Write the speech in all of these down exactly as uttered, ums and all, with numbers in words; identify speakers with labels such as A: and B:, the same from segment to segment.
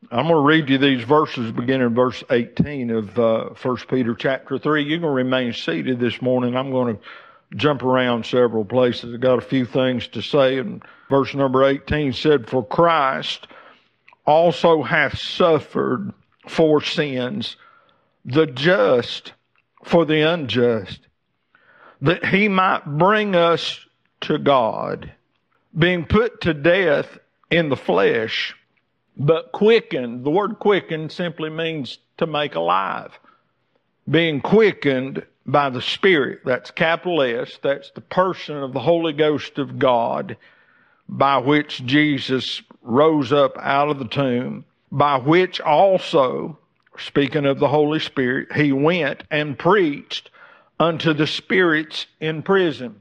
A: I'm going to read you these verses beginning in verse eighteen of uh, First Peter chapter three. You can remain seated this morning. I'm going to jump around several places. I've got a few things to say. And verse number eighteen said, "For Christ also hath suffered for sins, the just for the unjust, that he might bring us to God, being put to death in the flesh, but quickened." The word quickened simply means to make alive. Being quickened by the Spirit. That's capital S. That's the person of the Holy Ghost of God, by which Jesus rose up out of the tomb, by which also, speaking of the Holy Spirit, he went and preached unto the spirits in prison.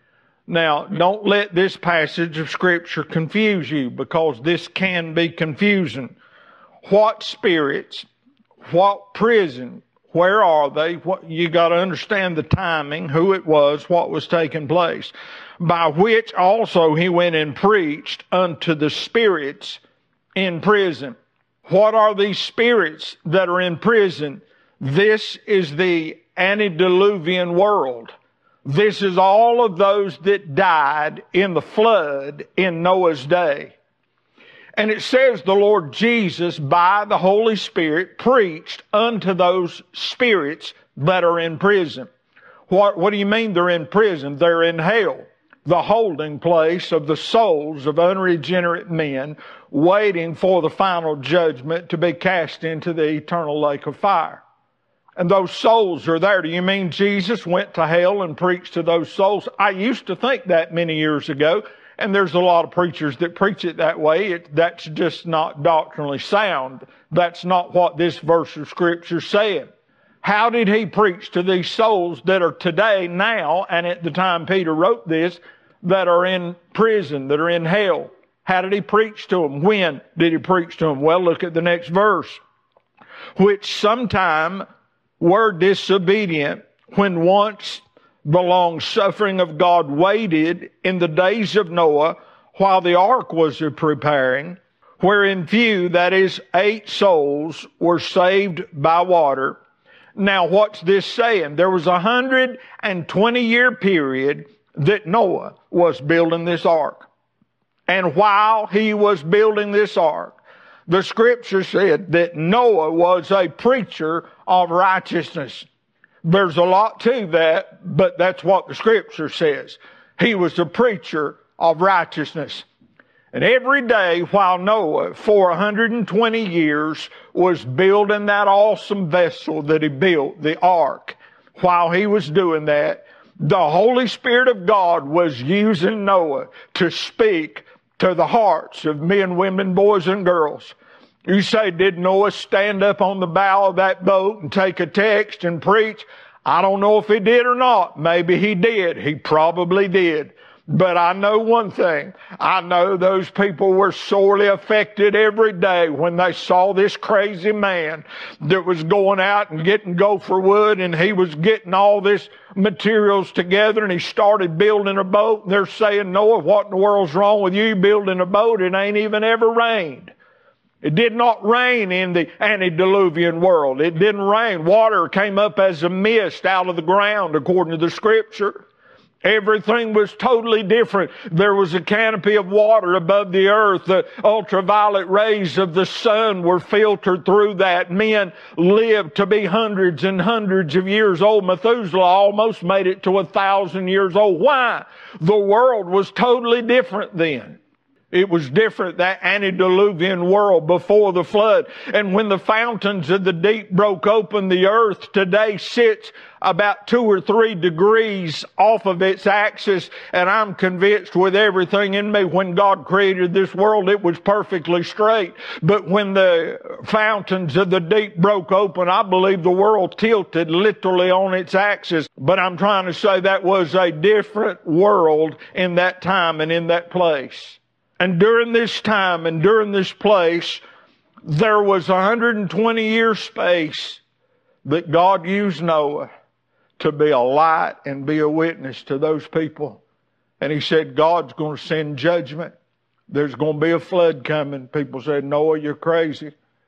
A: Now, don't let this passage of Scripture confuse you, because this can be confusing. What spirits? What prison? Where are they? What, you got to understand the timing, who it was, what was taking place. By which also he went and preached unto the spirits in prison. What are these spirits that are in prison? This is the antediluvian world. This is all of those that died in the flood in Noah's day. And it says the Lord Jesus, by the Holy Spirit, preached unto those spirits that are in prison. What, what do you mean they're in prison? They're in hell, the holding place of the souls of unregenerate men, waiting for the final judgment to be cast into the eternal lake of fire. And those souls are there. Do you mean Jesus went to hell and preached to those souls? I used to think that many years ago, and there's a lot of preachers that preach it that way. It, that's just not doctrinally sound. That's not what this verse of Scripture said. How did he preach to these souls that are today, now, and at the time Peter wrote this, that are in prison, that are in hell? How did he preach to them? When did he preach to them? Well, look at the next verse. Which sometime were disobedient, when once the long suffering of God waited in the days of Noah, while the ark was preparing, wherein few, that is, eight souls, were saved by water. Now, what's this saying? There was a hundred and twenty year period that Noah was building this ark. And while he was building this ark, the Scripture said that Noah was a preacher of righteousness. There's a lot to that, but that's what the Scripture says. He was a preacher of righteousness. And every day while Noah, for one hundred twenty years, was building that awesome vessel that he built, the ark, while he was doing that, the Holy Spirit of God was using Noah to speak to the hearts of men, women, boys, and girls. You say, did Noah stand up on the bow of that boat and take a text and preach? I don't know if he did or not. Maybe he did. He probably did. But I know one thing. I know those people were sorely affected every day when they saw this crazy man that was going out and getting gopher wood, and he was getting all this materials together, and he started building a boat. And they're saying, Noah, what in the world's wrong with you building a boat? It ain't even ever rained. It did not rain in the antediluvian world. It didn't rain. Water came up as a mist out of the ground, according to the Scripture. Everything was totally different. There was a canopy of water above the earth. The ultraviolet rays of the sun were filtered through that. Men lived to be hundreds and hundreds of years old. Methuselah almost made it to a thousand years old. Why? The world was totally different then. It was different, that antediluvian world before the flood. And when the fountains of the deep broke open, the earth today sits about two or three degrees off of its axis. And I'm convinced with everything in me, when God created this world, it was perfectly straight. But when the fountains of the deep broke open, I believe the world tilted literally on its axis. But I'm trying to say that was a different world in that time and in that place. And during this time and during this place, there was a one hundred twenty year space that God used Noah to be a light and be a witness to those people. And he said, God's going to send judgment. There's going to be a flood coming. People said, Noah, you're crazy.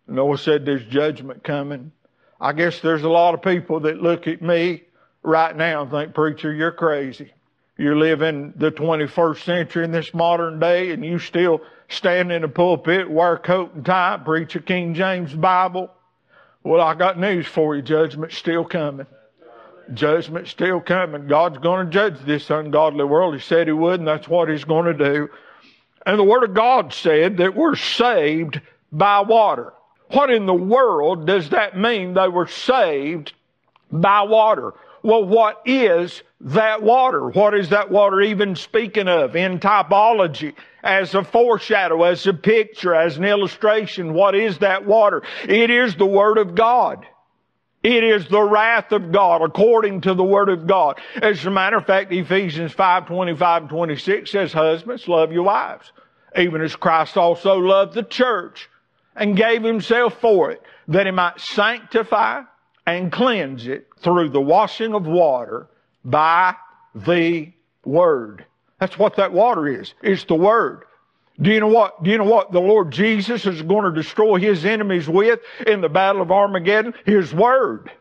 A: Noah said, there's judgment coming. I guess there's a lot of people that look at me right now and think, preacher, you're crazy. You live in the twenty-first century in this modern day, and you still stand in the pulpit, wear a coat and tie, preach a King James Bible. Well, I got news for you. Judgment's still coming. Judgment's still coming. God's going to judge this ungodly world. He said He would, and that's what He's going to do. And the Word of God said that we're saved by water. What in the world does that mean, they were saved by water? Well, what is that water? What is that water even speaking of? In typology, as a foreshadow, as a picture, as an illustration, what is that water? It is the Word of God. It is the wrath of God, according to the Word of God. As a matter of fact, Ephesians five, twenty-five and twenty-six says, husbands, love your wives, even as Christ also loved the church and gave Himself for it, that He might sanctify and cleanse it through the washing of water by the Word. That's what that water is. It's the Word. Do you know what? Do you know what the Lord Jesus is going to destroy His enemies with in the battle of Armageddon? His Word.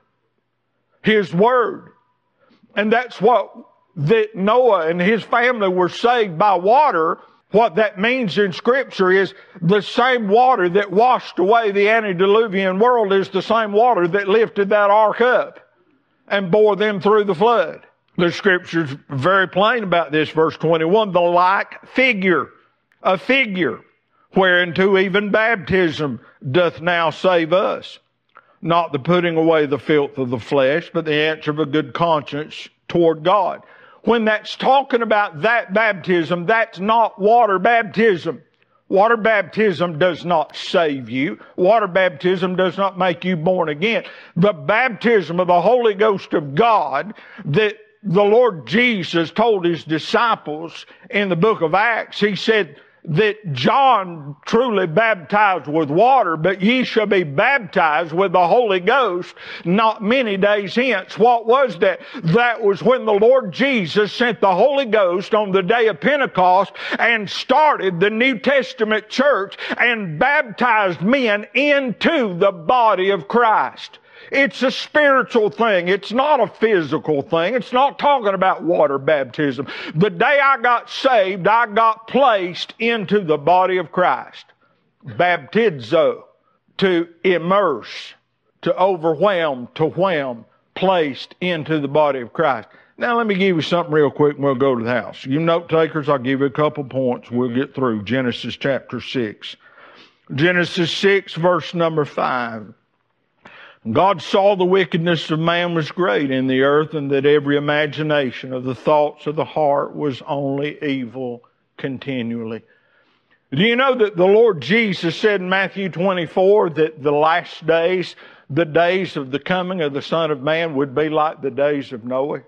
A: His Word. And that's what that Noah and his family were saved by water. What that means in Scripture is the same water that washed away the antediluvian world is the same water that lifted that ark up and bore them through the flood. The Scripture's very plain about this. Verse twenty-one, the like figure, a figure, whereunto even baptism doth now save us. Not the putting away the filth of the flesh, but the answer of a good conscience toward God. When that's talking about that baptism, that's not water baptism. Water baptism does not save you. Water baptism does not make you born again. The baptism of the Holy Ghost of God that the Lord Jesus told His disciples in the book of Acts, He said that John truly baptized with water, but ye shall be baptized with the Holy Ghost not many days hence. What was that? That was when the Lord Jesus sent the Holy Ghost on the day of Pentecost and started the New Testament church and baptized men into the body of Christ. It's a spiritual thing. It's not a physical thing. It's not talking about water baptism. The day I got saved, I got placed into the body of Christ. Baptizo, to immerse, to overwhelm, to whelm, placed into the body of Christ. Now let me give you something real quick and we'll go to the house. You note takers, I'll give you a couple points. We'll get through Genesis chapter six. Genesis six, verse number five. God saw the wickedness of man was great in the earth, and that every imagination of the thoughts of the heart was only evil continually. Do you know that the Lord Jesus said in Matthew twenty-four that the last days, the days of the coming of the Son of Man, would be like the days of Noah?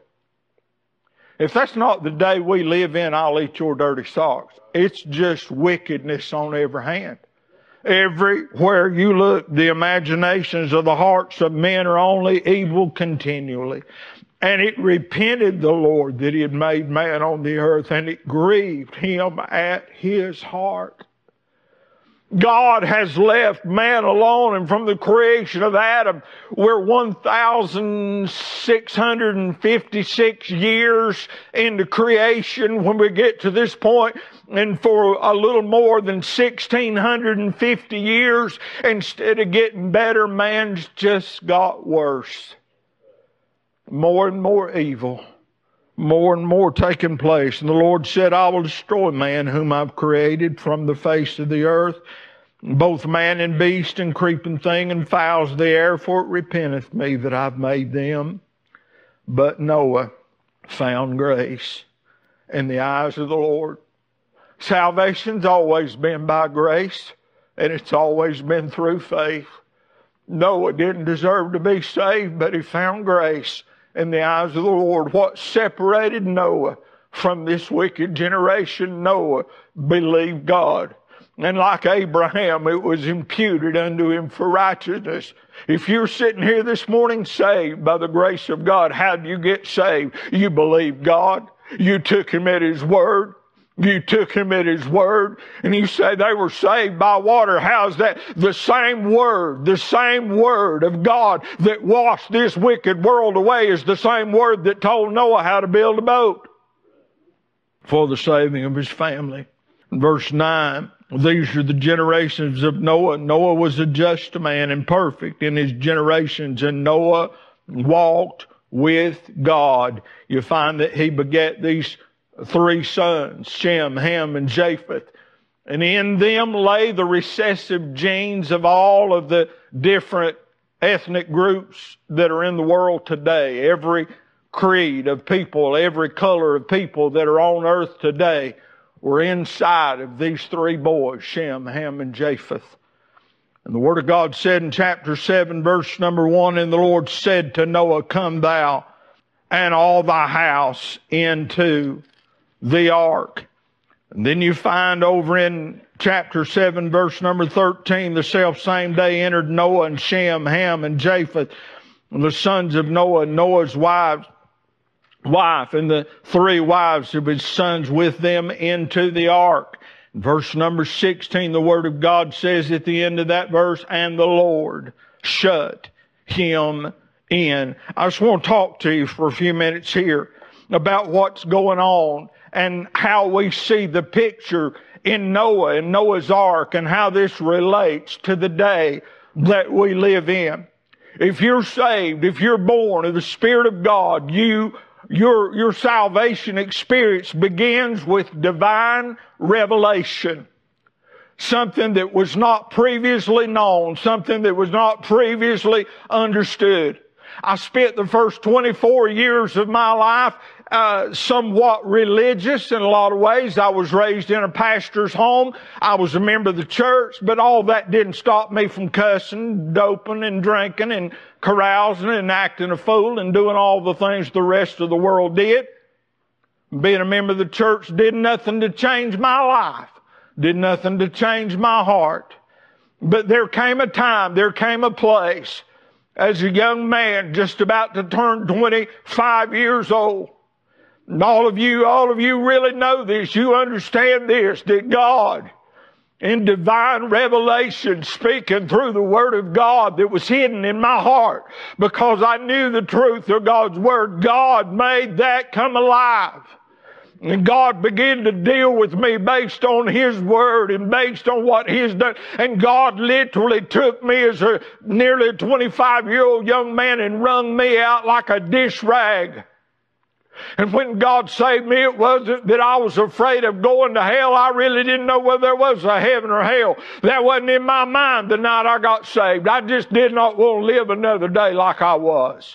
A: If that's not the day we live in, I'll eat your dirty socks. It's just wickedness on every hand. Everywhere you look, the imaginations of the hearts of men are only evil continually. And it repented the Lord that He had made man on the earth, and it grieved Him at His heart. God has left man alone, and from the creation of Adam, we're one thousand six hundred fifty-six years into creation when we get to this point, and for a little more than one thousand six hundred fifty years, instead of getting better, man's just got worse. More and more evil, more and more taking place. And the Lord said, I will destroy man whom I've created from the face of the earth, both man and beast and creeping thing and fowls of the air, for it repenteth me that I've made them. But Noah found grace in the eyes of the Lord. Salvation's always been by grace, and it's always been through faith. Noah didn't deserve to be saved, but he found grace in the eyes of the Lord. What separated Noah from this wicked generation? Noah believed God. And like Abraham, it was imputed unto him for righteousness. If you're sitting here this morning saved by the grace of God, how do you get saved? You believe God. You took Him at His word. You took him at his word, and you say they were saved by water. How's that? The same word, the same word of God that washed this wicked world away is the same word that told Noah how to build a boat for the saving of his family. Verse nine, these are the generations of Noah. Noah was a just man and perfect in his generations, and Noah walked with God. You find that he begat these three sons, Shem, Ham, and Japheth. And in them lay the recessive genes of all of the different ethnic groups that are in the world today. Every creed of people, every color of people that are on earth today were inside of these three boys, Shem, Ham, and Japheth. And the Word of God said in chapter seven, verse number one, and the Lord said to Noah, come thou and all thy house into the ark. And then you find over in chapter seven, verse number thirteen, the self same day entered Noah and Shem, Ham, and Japheth, and the sons of Noah, and Noah's wives, wife, and the three wives of his sons with them into the ark. Verse number sixteen, the Word of God says at the end of that verse, and the Lord shut him in. I just want to talk to you for a few minutes here about what's going on and how we see the picture in Noah and Noah's ark and how this relates to the day that we live in. If you're saved, if you're born of the Spirit of God, you Your, your salvation experience begins with divine revelation. Something that was not previously known, something that was not previously understood. I spent the first twenty-four years of my life uh, somewhat religious in a lot of ways. I was raised in a pastor's home. I was a member of the church, but all that didn't stop me from cussing, doping, and drinking, and carousing, and acting a fool, and doing all the things the rest of the world did. Being a member of the church did nothing to change my life, did nothing to change my heart. But there came a time, there came a place, as a young man just about to turn twenty-five years old. And all of you, all of you really know this. You understand this, that God, in divine revelation, speaking through the Word of God that was hidden in my heart, because I knew the truth of God's Word, God made that come alive. And God began to deal with me based on His Word and based on what He's done. And God literally took me as a nearly twenty-five-year-old young man and wrung me out like a dish rag. And when God saved me, it wasn't that I was afraid of going to hell. I really didn't know whether there was a heaven or hell. That wasn't in my mind the night I got saved. I just did not want to live another day like I was.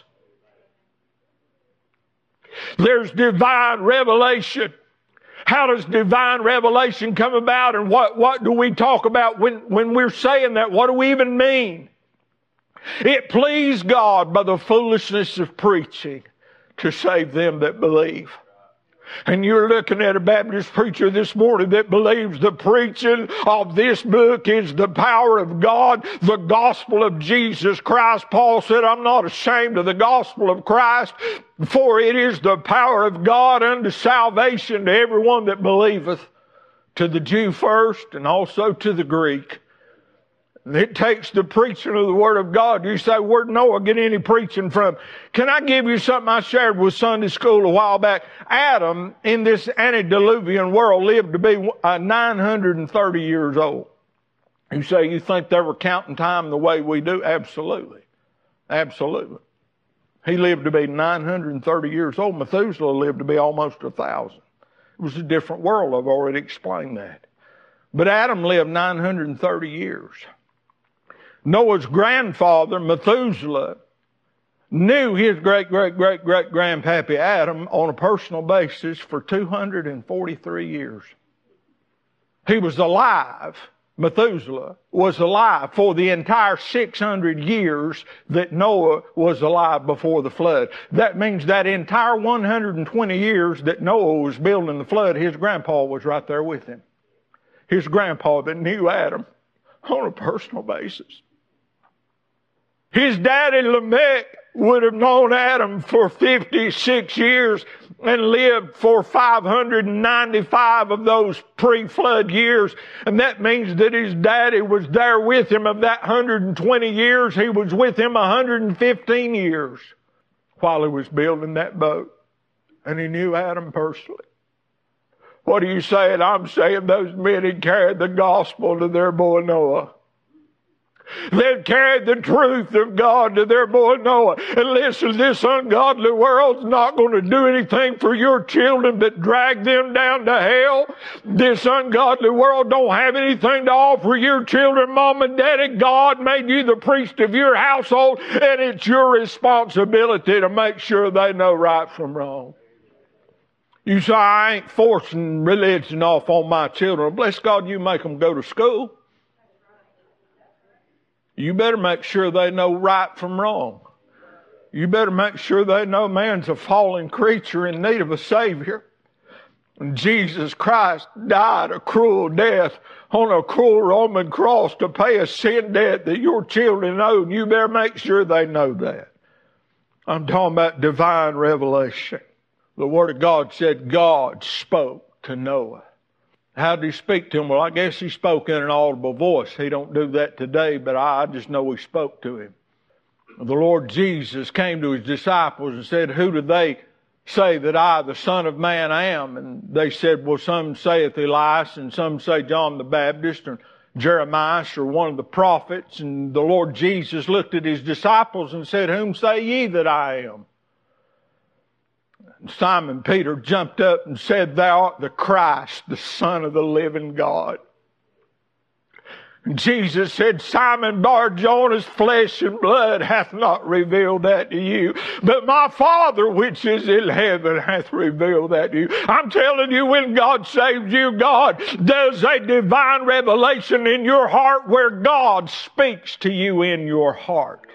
A: There's divine revelation. How does divine revelation come about, and what, what do we talk about when, when we're saying that? What do we even mean? It pleased God by the foolishness of preaching to save them that believe. And you're looking at a Baptist preacher this morning that believes the preaching of this book is the power of God, the gospel of Jesus Christ. Paul said, I'm not ashamed of the gospel of Christ, for it is the power of God unto salvation to everyone that believeth, to the Jew first and also to the Greek. It takes the preaching of the Word of God. You say, where'd Noah get any preaching from? Can I give you something I shared with Sunday school a while back? Adam, in this antediluvian world, lived to be uh, nine hundred thirty years old. You say, you think they were counting time the way we do? Absolutely. Absolutely. He lived to be nine hundred thirty years old. Methuselah lived to be almost a thousand. It was a different world. I've already explained that. But Adam lived nine hundred thirty years. Noah's grandfather, Methuselah, knew his great-great-great-great-grandpappy Adam on a personal basis for two hundred forty-three years. He was alive, Methuselah was alive for the entire six hundred years that Noah was alive before the flood. That means that entire one hundred twenty years that Noah was building the flood, his grandpa was right there with him. His grandpa that knew Adam on a personal basis. His daddy Lamech would have known Adam for fifty-six years and lived for five hundred ninety-five of those pre-flood years. And that means that his daddy was there with him. Of that one hundred twenty years, he was with him one hundred fifteen years while he was building that boat. And he knew Adam personally. What are you saying? I'm saying those men had carried the gospel to their boy Noah. They've carried the truth of God to their boy Noah. And listen, this ungodly world's not going to do anything for your children but drag them down to hell. This ungodly world don't have anything to offer your children, mom and daddy. God made you the priest of your household, and it's your responsibility to make sure they know right from wrong. You say, I ain't forcing religion off on my children. Bless God, you make them go to school. You better make sure they know right from wrong. You better make sure they know man's a fallen creature in need of a Savior. And Jesus Christ died a cruel death on a cruel Roman cross to pay a sin debt that your children owed. You better make sure they know that. I'm talking about divine revelation. The Word of God said God spoke to Noah. How did he speak to him? Well, I guess he spoke in an audible voice. He don't do that today, but I just know he spoke to him. The Lord Jesus came to his disciples and said, who do they say that I, the Son of Man, am? And they said, well, some saith Elias, and some say John the Baptist, or Jeremiah, or one of the prophets. And the Lord Jesus looked at his disciples and said, whom say ye that I am? Simon Peter jumped up and said, thou art the Christ, the Son of the living God. And Jesus said, Simon Bar-Jonas, flesh and blood hath not revealed that to you, but my Father which is in heaven hath revealed that to you. I'm telling you, when God saves you, God does a divine revelation in your heart where God speaks to you in your heart.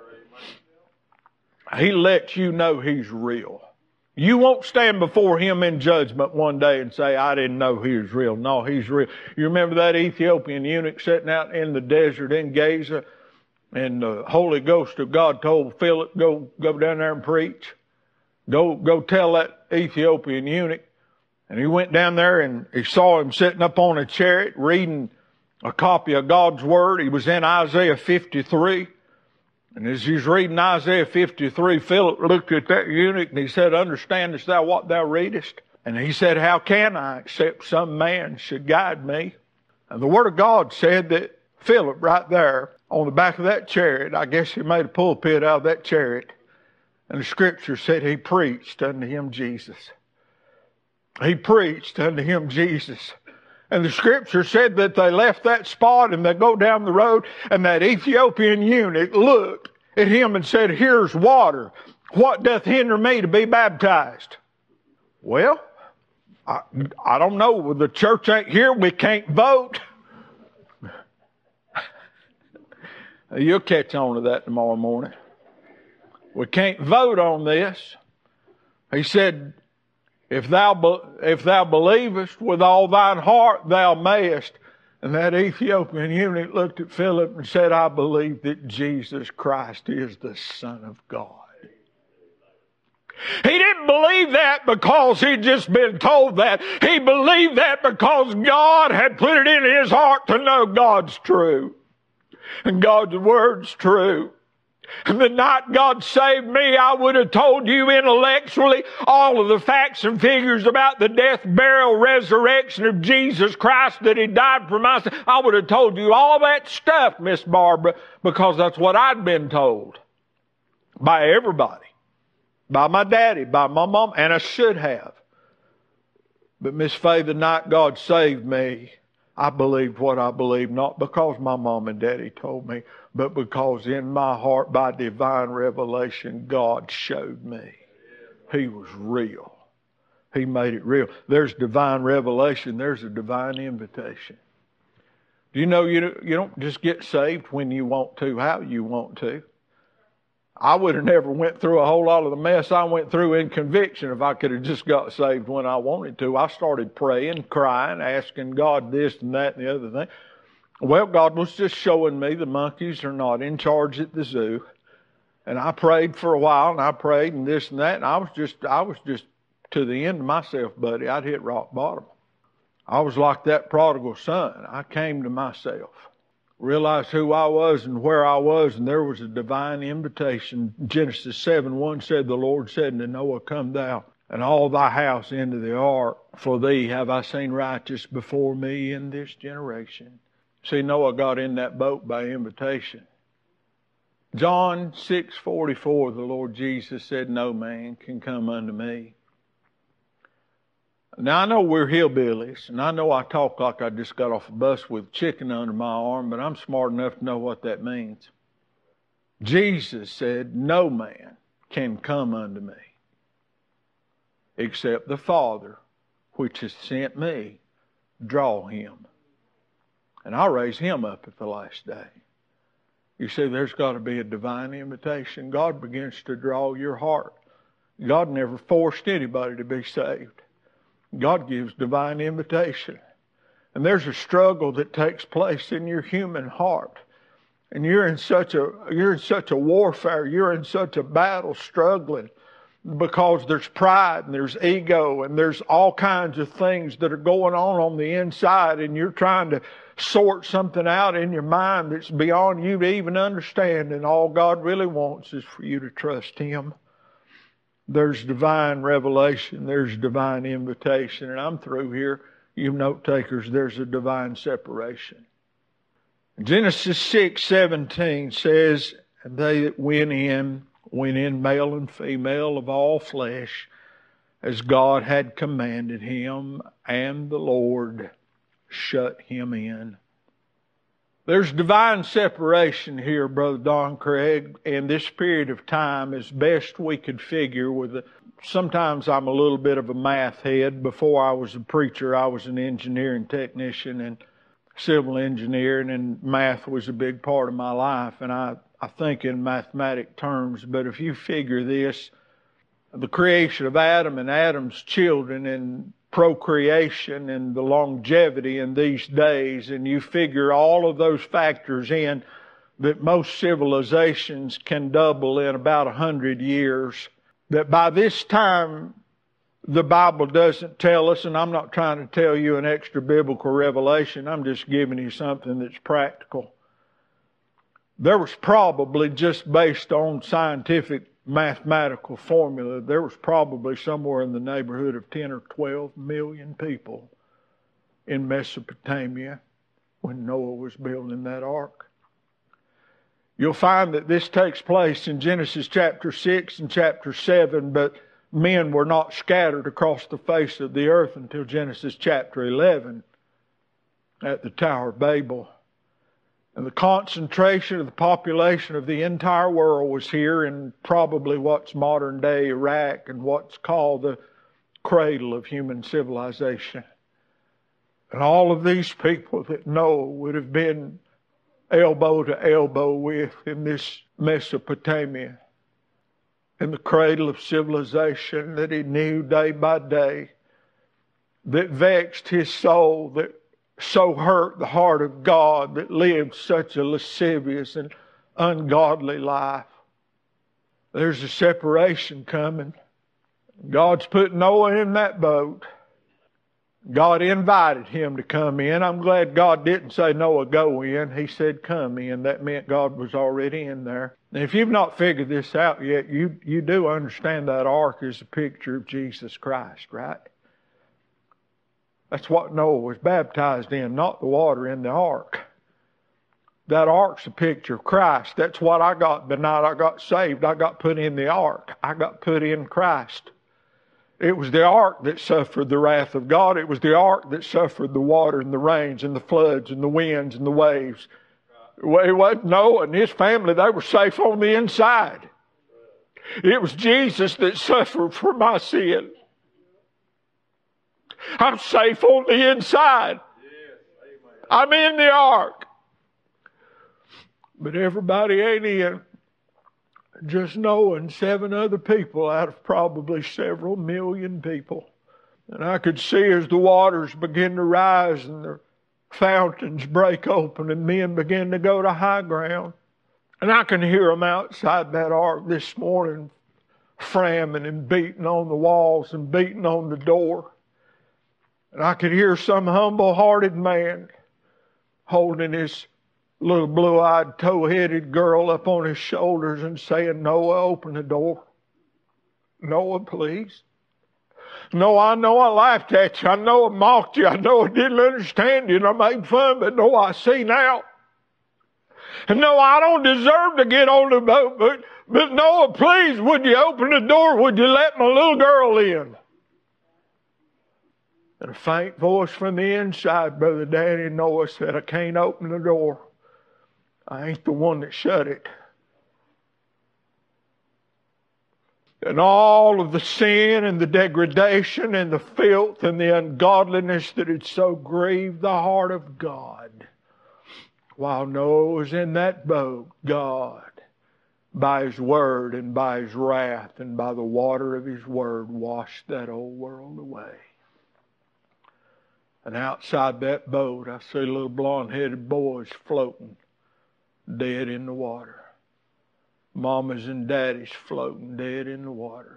A: He lets you know He's real. You won't stand before Him in judgment one day and say, I didn't know He was real. No, He's real. You remember that Ethiopian eunuch sitting out in the desert in Gaza, and the Holy Ghost of God told Philip, go, go down there and preach. Go, go tell that Ethiopian eunuch. And he went down there and he saw him sitting up on a chariot reading a copy of God's Word. He was in Isaiah fifty-three. And as he's reading Isaiah fifty-three, Philip looked at that eunuch and he said, understandest thou what thou readest? And he said, how can I, except some man should guide me? And the Word of God said that Philip right there on the back of that chariot, I guess he made a pulpit out of that chariot. And the Scripture said he preached unto him Jesus. He preached unto him Jesus. And the Scripture said that they left that spot and they go down the road, and that Ethiopian eunuch looked at him and said, here's water. What doth hinder me to be baptized? Well, I, I don't know. The church ain't here. We can't vote. You'll catch on to that tomorrow morning. We can't vote on this. He said, If thou, if thou believest with all thine heart, thou mayest. And that Ethiopian eunuch looked at Philip and said, I believe that Jesus Christ is the Son of God. He didn't believe that because he'd just been told that. He believed that because God had put it in his heart to know God's true. And God's Word's true. And the night God saved me, I would have told you intellectually all of the facts and figures about the death, burial, resurrection of Jesus Christ, that He died for my sin. I would have told you all that stuff, Miss Barbara, because that's what I'd been told by everybody, by my daddy, by my mom, and I should have. But Miss Faye, the night God saved me, I believed what I believed, not because my mom and daddy told me, but because in my heart, by divine revelation, God showed me He was real. He made it real. There's divine revelation. There's a divine invitation. Do you know you, you don't just get saved when you want to, how you want to? I would have never went through a whole lot of the mess I went through in conviction if I could have just got saved when I wanted to. I started praying, crying, asking God this and that and the other thing. Well, God was just showing me the monkeys are not in charge at the zoo. And I prayed for a while, and I prayed and this and that, and I was just I was just to the end of myself, buddy, I'd hit rock bottom. I was like that prodigal son. I came to myself, realized who I was and where I was, and there was a divine invitation. Genesis seven one said, the Lord said unto Noah, come thou and all thy house into the ark, for thee have I seen righteous before me in this generation. See, Noah got in that boat by invitation. John six forty-four, the Lord Jesus said, no man can come unto me. Now, I know we're hillbillies, and I know I talk like I just got off a bus with chicken under my arm, but I'm smart enough to know what that means. Jesus said, no man can come unto me except the Father, which has sent me, draw him. And I'll raise him up at the last day. You see, there's got to be a divine invitation. God begins to draw your heart. God never forced anybody to be saved. God gives divine invitation. And there's a struggle that takes place in your human heart. And you're in such a you're in such a warfare, you're in such a battle struggling because there's pride and there's ego and there's all kinds of things that are going on on the inside, and you're trying to sort something out in your mind that's beyond you to even understand, and all God really wants is for you to trust Him. There's divine revelation. There's divine invitation. And I'm through here. You note takers, there's a divine separation. Genesis six seventeen says, and they that went in, went in male and female of all flesh, as God had commanded him, and the Lord shut him in. There's divine separation here, Brother Don Craig, and this period of time, as best we could figure with a, sometimes I'm a little bit of a math head. Before I was a preacher, I was an engineering technician and civil engineering, and math was a big part of my life, and I, I think in mathematic terms. But if you figure this, the creation of Adam and Adam's children and procreation and the longevity in these days, and you figure all of those factors in, that most civilizations can double in about a hundred years, that by this time the Bible doesn't tell us, and I'm not trying to tell you an extra biblical revelation, I'm just giving you something that's practical. There was probably, just based on scientific mathematical formula, there was probably somewhere in the neighborhood of ten or twelve million people in Mesopotamia when Noah was building that ark. You'll find that this takes place in Genesis chapter six and chapter seven, but men were not scattered across the face of the earth until Genesis chapter eleven at the Tower of Babel. And the concentration of the population of the entire world was here in probably what's modern day Iraq and what's called the cradle of human civilization. And all of these people that Noah would have been elbow to elbow with in this Mesopotamia, in the cradle of civilization that he knew day by day, that vexed his soul, that so hurt the heart of God, that lived such a lascivious and ungodly life. There's a separation coming. God's put Noah in that boat. God invited him to come in. I'm glad God didn't say, Noah, go in. He said, come in. That meant God was already in there. Now, if you've not figured this out yet, you, you do understand that ark is a picture of Jesus Christ, right? That's what Noah was baptized in, not the water in the ark. That ark's a picture of Christ. That's what I got the night I got saved. I got put in the ark. I got put in Christ. It was the ark that suffered the wrath of God. It was the ark that suffered the water and the rains and the floods and the winds and the waves. It wasn't Noah and his family. They were safe on the inside. It was Jesus that suffered for my sin. I'm safe on the inside. I'm in the ark. But everybody ain't in. Just Noah and seven other people out of probably several million people. And I could see as the waters begin to rise and the fountains break open and men begin to go to high ground. And I can hear them outside that ark this morning framming and beating on the walls and beating on the door. And I could hear some humble-hearted man holding his little blue-eyed, tow-headed girl up on his shoulders and saying, Noah, open the door. Noah, please. No, I know I laughed at you. I know I mocked you. I know I didn't understand you and I made fun, but no, I see now. And no, I don't deserve to get on the boat, but, but Noah, please, would you open the door? Would you let my little girl in? And a faint voice from the inside, Brother Danny Noah said, I can't open the door. I ain't the one that shut it. And all of the sin and the degradation and the filth and the ungodliness that had so grieved the heart of God. While Noah was in that boat, God, by His Word and by His wrath and by the water of His Word, washed that old world away. And outside that boat, I see little blonde-headed boys floating, dead in the water. Mamas and daddies floating dead in the water.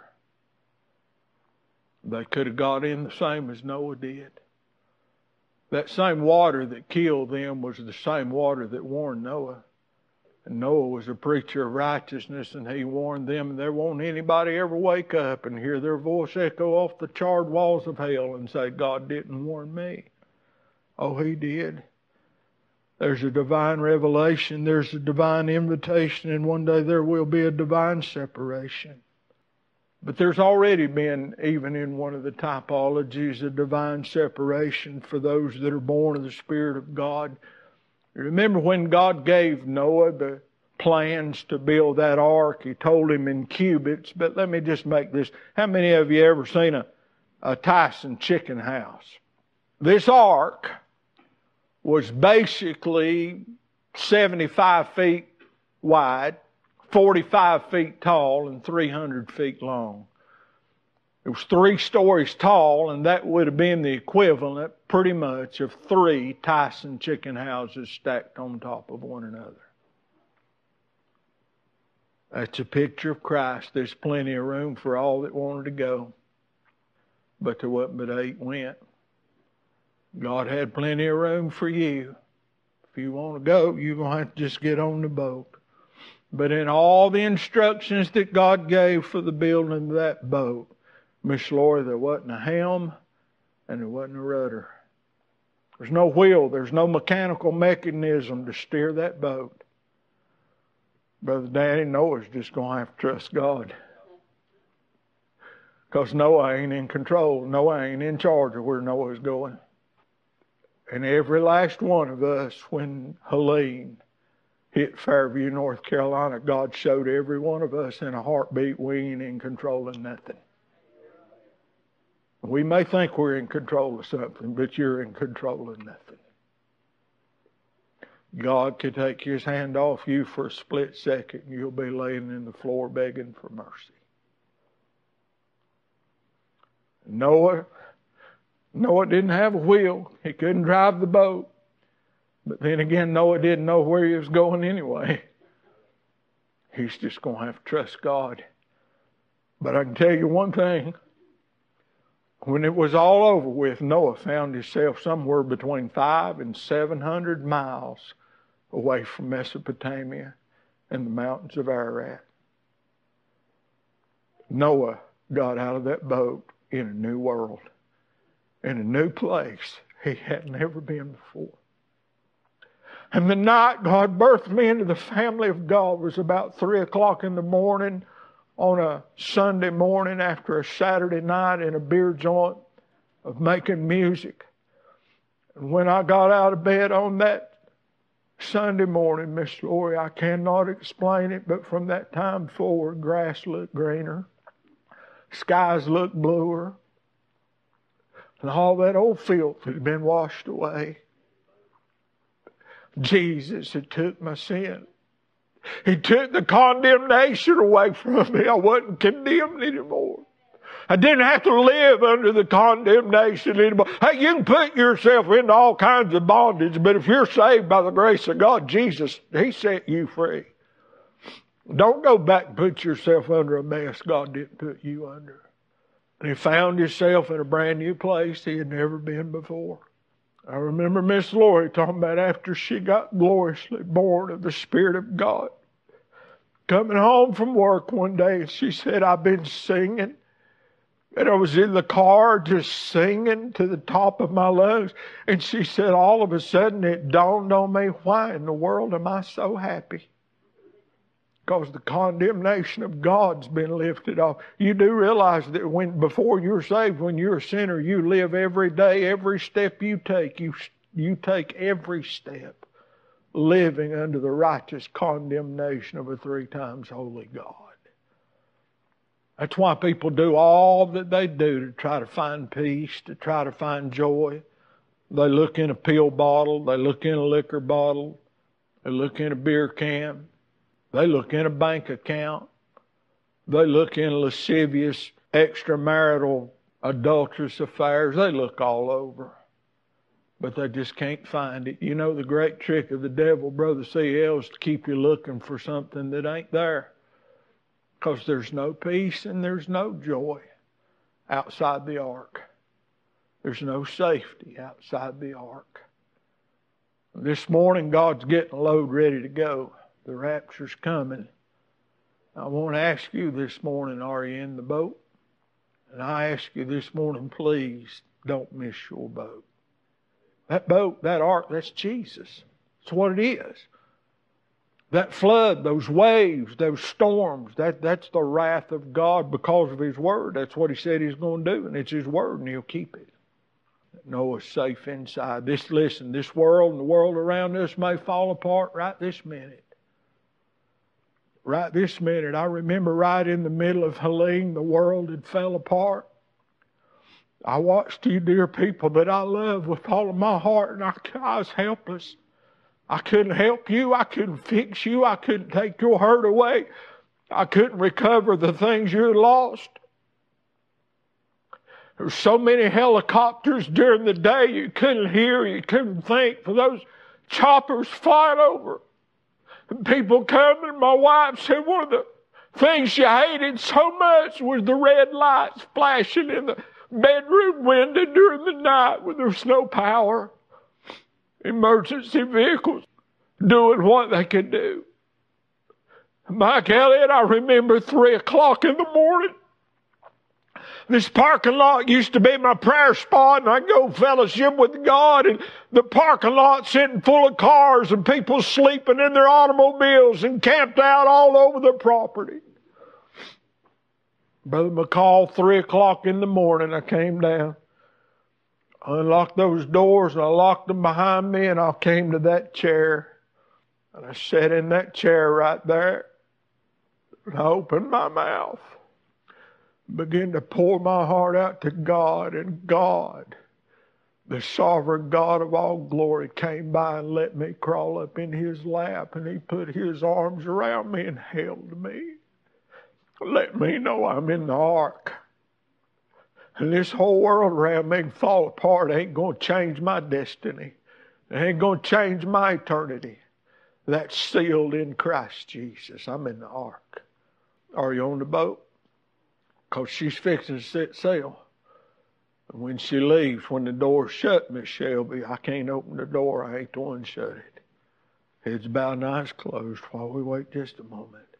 A: They could have got in the same as Noah did. That same water that killed them was the same water that warned Noah. And Noah was a preacher of righteousness, and he warned them there won't anybody ever wake up and hear their voice echo off the charred walls of hell and say, God didn't warn me. Oh, He did. There's a divine revelation. There's a divine invitation. And one day there will be a divine separation. But there's already been, even in one of the typologies, a divine separation for those that are born of the Spirit of God. You remember when God gave Noah the plans to build that ark, He told him in cubits. But let me just make this. How many of you ever seen a, a Tyson chicken house? This ark was basically seventy-five feet wide, forty-five feet tall, and three hundred feet long. It was three stories tall, and that would have been the equivalent, pretty much, of three Tyson chicken houses stacked on top of one another. That's a picture of Christ. There's plenty of room for all that wanted to go, but there wasn't but eight went. God had plenty of room for you. If you want to go, you're going to have to just get on the boat. But in all the instructions that God gave for the building of that boat, Miss Laura, there wasn't a helm and there wasn't a rudder. There's no wheel. There's no mechanical mechanism to steer that boat. Brother Danny, Noah's just going to have to trust God. Because Noah ain't in control. Noah ain't in charge of where Noah's going. And every last one of us, when Helene hit Fairview, North Carolina, God showed every one of us in a heartbeat we ain't in control of nothing. We may think we're in control of something, but you're in control of nothing. God could take His hand off you for a split second and you'll be laying in the floor begging for mercy. Noah Noah didn't have a wheel. He couldn't drive the boat. But then again, Noah didn't know where he was going anyway. He's just going to have to trust God. But I can tell you one thing. When it was all over with, Noah found himself somewhere between five and seven hundred miles away from Mesopotamia and the mountains of Ararat. Noah got out of that boat in a new world. In a new place he had never been before. And the night God birthed me into the family of God was about three o'clock in the morning on a Sunday morning after a Saturday night in a beer joint of making music. And when I got out of bed on that Sunday morning, Miss Lori, I cannot explain it, but from that time forward, grass looked greener, skies looked bluer, and all that old filth had been washed away. Jesus had took my sin. He took the condemnation away from me. I wasn't condemned anymore. I didn't have to live under the condemnation anymore. Hey, you can put yourself into all kinds of bondage, but if you're saved by the grace of God, Jesus, He set you free. Don't go back and put yourself under a mess God didn't put you under. And he found himself in a brand new place he had never been before. I remember Miss Lori talking about after she got gloriously born of the Spirit of God, coming home from work one day, and she said, I've been singing. And I was in the car just singing to the top of my lungs. And she said, all of a sudden it dawned on me, why in the world am I so happy? Because the condemnation of God's been lifted off. You do realize that when before you're saved, when you're a sinner, you live every day, every step you take, you, you take every step living under the righteous condemnation of a three times holy God. That's why people do all that they do to try to find peace, to try to find joy. They look in a pill bottle, they look in a liquor bottle, they look in a beer can. They look in a bank account. They look in lascivious, extramarital, adulterous affairs. They look all over. But they just can't find it. You know the great trick of the devil, Brother C L, is to keep you looking for something that ain't there. Because there's no peace and there's no joy outside the ark. There's no safety outside the ark. This morning, God's getting a load ready to go. The rapture's coming. I want to ask you this morning, are you in the boat? And I ask you this morning, please don't miss your boat. That boat, that ark, that's Jesus. That's what it is. That flood, those waves, those storms, that, that's the wrath of God because of His Word. That's what He said He's going to do, and it's His Word, and He'll keep it. Noah's safe inside. This, listen, this world and the world around us may fall apart right this minute. Right this minute. I remember right in the middle of Helene, the world had fell apart. I watched you dear people that I love with all of my heart, and I, I was helpless. I couldn't help you. I couldn't fix you. I couldn't take your hurt away. I couldn't recover the things you had lost. There were so many helicopters during the day you couldn't hear, you couldn't think, for those choppers flying over. And people come, and my wife said one of the things she hated so much was the red lights flashing in the bedroom window during the night when there was no power. Emergency vehicles doing what they could do. Mike Elliott, I remember three o'clock in the morning. This parking lot used to be my prayer spot, and I'd go fellowship with God, and the parking lot sitting full of cars and people sleeping in their automobiles and camped out all over the property. Brother McCall, three o'clock in the morning, I came down, unlocked those doors, and I locked them behind me, and I came to that chair, and I sat in that chair right there, and I opened my mouth. Begin to pour my heart out to God, and God, the sovereign God of all glory, came by and let me crawl up in His lap, and He put His arms around me and held me. Let me know I'm in the ark. And this whole world around me can fall apart. It ain't going to change my destiny. It ain't going to change my eternity. That's sealed in Christ Jesus. I'm in the ark. Are you on the boat? Because she's fixing to set sail. And when she leaves, when the door's shut, Miss Shelby, I can't open the door. I ain't the one shut it. Heads bowed and eyes closed while we wait just a moment.